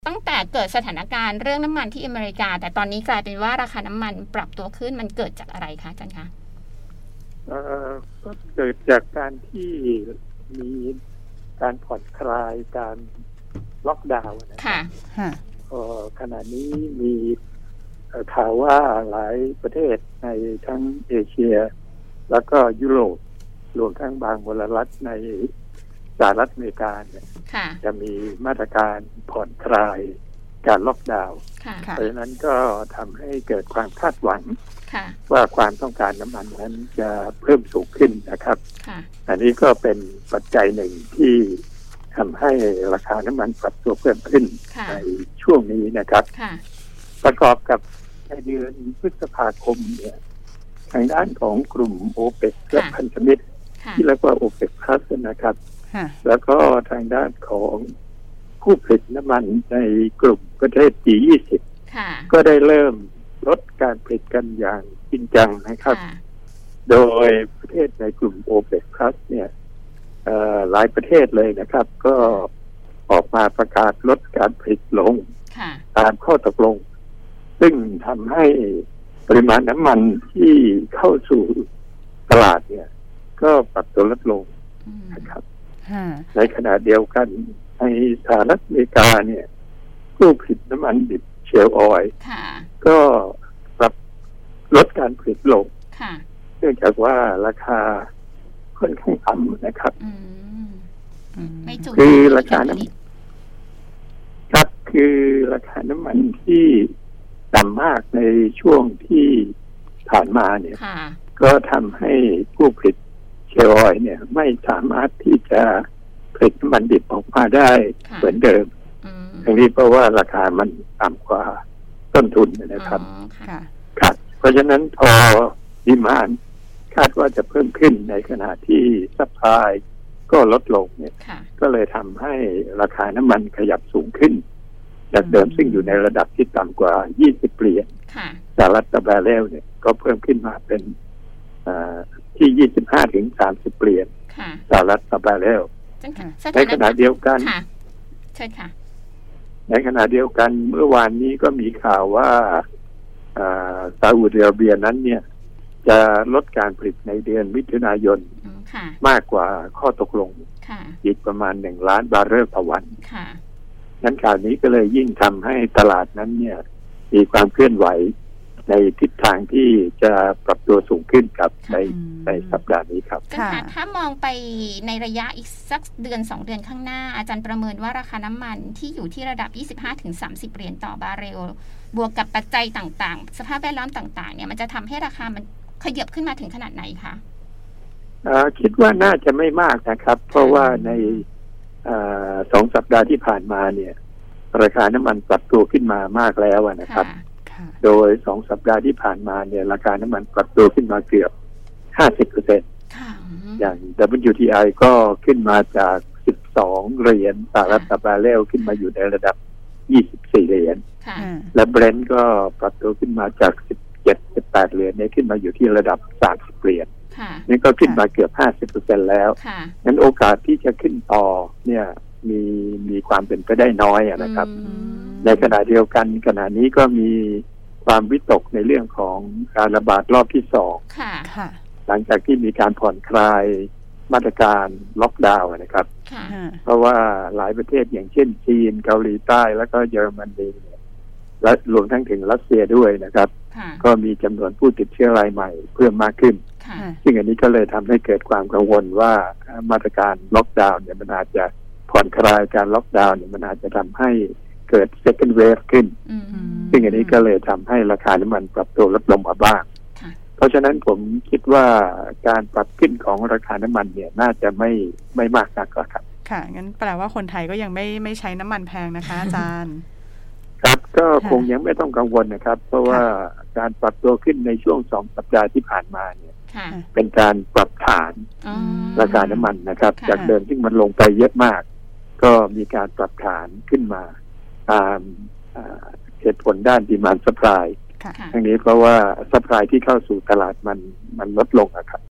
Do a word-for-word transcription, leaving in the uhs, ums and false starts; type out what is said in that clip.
ตั้งแต่เกิดสถานการณ์เรื่องน้ำมันที่อเมริกาแต่ตอนนี้กลายเป็นว่าราคาน้ำมันปรับตัวขึ้นมันเกิดจากอะไรคะอาจารย์คะเอ่อก็เกิดจากการที่มีการผ่อนคลายการล็อกดาวน์นะครับเอ่อขณะนี้มีข่าวว่าหลายประเทศในทั้งเอเชียแล้วก็ยุโรปรวมทั้งบางมลรัฐในสหรัฐอเมริกาเนี่ยจะมีมาตรการผ่อนคลายการล็อกดาวน์เพราะฉะนั้นก็ทำให้เกิดความคาดหวังว่าความต้องการน้ำมันนั้นจะเพิ่มสูงขึ้นนะครับอันนี้ก็เป็นปัจจัยหนึ่งที่ทำให้ราคาน้ำมันปรับตัวเพิ่มขึ้นในช่วงนี้นะครับประกอบกับในเดือนพฤษภาคมเนี่ยทางด้านของกลุ่มโอเปกและพันธมิตรที่เรียกว่าโอเปกพลัสนะครับแล้วก็ทางด้านของผู้ผลิตน้ำมันในกลุ่มประเทศ จี ยี่สิบ ก็ได้เริ่มลดการผลิตกันอย่างจริงจังนะครับโดยประเทศในกลุ่มโอเปกพลัสเนี่ยหลายประเทศเลยนะครับก็ออกมาประกาศลดการผลิตลงตามข้อตกลงซึ่งทำให้ปริมาณน้ำมันที่เข้าสู่ตลาดเนี่ยก็ปรับตัวลดลงนะครับในขณะเดียวกันในสหรัฐอเมริกาเนี่ยผู้ผลิตน้ำมันดิบเชลล์ออยล์ก็ปรับลดการผลิตลงเนื่องจากว่าราคาค่อนข้างต่ำนะครับคือราคาน้ำครับคือราคาน้ำมันที่ต่ำมากในช่วงที่ผ่านมาเนี่ยก็ทำให้ผู้ผลิตเชลล์ออยล์เนี่ยไม่สามารถที่จะผลิตน้ำมันดิบออกมาได้เหมือนเดิมทั้งนี้เพราะว่าราคามันต่ำกว่าต้นทุนนะครับครับเพราะฉะนั้นพอดีมานด์คาดว่าจะเพิ่มขึ้นในขณะที่ซัพพลายก็ลดลงเนี่ยก็เลยทำให้ราคาน้ำมันขยับสูงขึ้นจากเดิมซึ่งอยู่ในระดับที่ต่ำกว่ายี่สิบเหรียญสหรัฐต่อบาร์เรลเนี่ยก็เพิ่มขึ้นมาเป็นที่ยี่สิบห้าถึงสามสิบเหรียญสหรัฐต่อบาร์เรลในขณะเดียวกันใช่ค่ะในขณะเดียวกันเมื่อวานนี้ก็มีข่าวว่าซาอุดิอาระเบียนั้นเนี่ยจะลดการผลิตในเดือนมิถุนายนมากกว่าข้อตกลงอีกประมาณหนึ่งล้านบาร์เรลต่อวันนั้นข่าวนี้ก็เลยยิ่งทำให้ตลาดนั้นเนี่ยมีความเคลื่อนไหวในทิศทางที่จะปรับตัวสูงขึ้นครับในในสัปดาห์นี้ครับถ้ามองไปในระยะอีกสักเดือนสองเดือนข้างหน้าอาจารย์ประเมินว่าราคาน้ำมันที่อยู่ที่ระดับ ยี่สิบห้าถึงสามสิบเหรียญต่อบาร์เรลบวกกับปัจจัยต่างๆสภาพแวดล้อมต่างๆเนี่ยมันจะทำให้ราคามันขยับขึ้นมาถึงขนาดไหนคะคิดว่าน่าจะไม่มากนะครับเพราะว่าในสองสัปดาห์ที่ผ่านมาเนี่ยราคาน้ำมันปรับตัวขึ้นมามากแล้วนะครับโดยสองสัปดาห์ที่ผ่านมาเนี่ยราคาน้ำมันปรับตัวขึ้นมาเกือบ ห้าสิบเปอร์เซ็นต์ อย่าง ดับเบิลยู ที ไอ ก็ขึ้นมาจากสิบสองเหรียญสหรัฐต่อบาร์เรลขึ้นมาอยู่ในระดับยี่สิบสี่เหรียญและเบรนท์ก็ปรับตัวขึ้นมาจากสิบเจ็ด สิบแปดเหรียญเนี่ยขึ้นมาอยู่ที่ระดับสามสิบเหรียญนี่ก็ขึ้นมาเกือบ ห้าสิบเปอร์เซ็นต์ แล้วงั้นโอกาสที่จะขึ้นต่อเนี่ยมีมีความเป็นไปได้น้อยนะครับในขณะเดียวกันขณะนี้ก็มีความวิตกในเรื่องของการระบาดรอบที่สองหลังจากที่มีการผ่อนคลายมาตรการล็อกดาวน์นะครับเพราะว่าหลายประเทศอย่างเช่นจีนเกาหลีใต้แล้วก็เยอรมนีและรวมทั้งถึงรัสเซียด้วยนะครับก็มีจำนวนผู้ติดเชื้อรายใหม่เพิ่มมากขึ้นซึ่งอันนี้ก็เลยทำให้เกิดความกังวลว่ามาตรการล็อกดาวน์เนี่ยมันอาจจะผ่อนคลายการล็อกดาวน์เนี่ยมันอาจจะทำให้เกิด second wave ขึ้นซึ่งอันนี้ก็เลยทำให้ราคาน้ำมันปรับตัวลดลงมาบ้างเพราะฉะนั้นผมคิดว่าการปรับขึ้นของราคาน้ำมันเนี่ยน่าจะไม่ไม่มากนักครับค่ะงั้นแปลว่าคนไทยก็ยังไม่ไม่ใช้น้ำมันแพงนะคะอาจารย์ครับก็คงยังไม่ต้องกังวลนะครับเพราะว่าการปรับตัวขึ้นในช่วงสองสัปดาห์ที่ผ่านมาเนี่ยเป็นการปรับฐานราคาน้ำมันนะครับจากเดิมที่มันลงไปเยอะมากก็มีการปรับฐานขึ้นมาตามเหตุผลด้าน demand supply ทั้งนี้เพราะว่า supply ที่เข้าสู่ตลาดมันมันลดลงนะครับ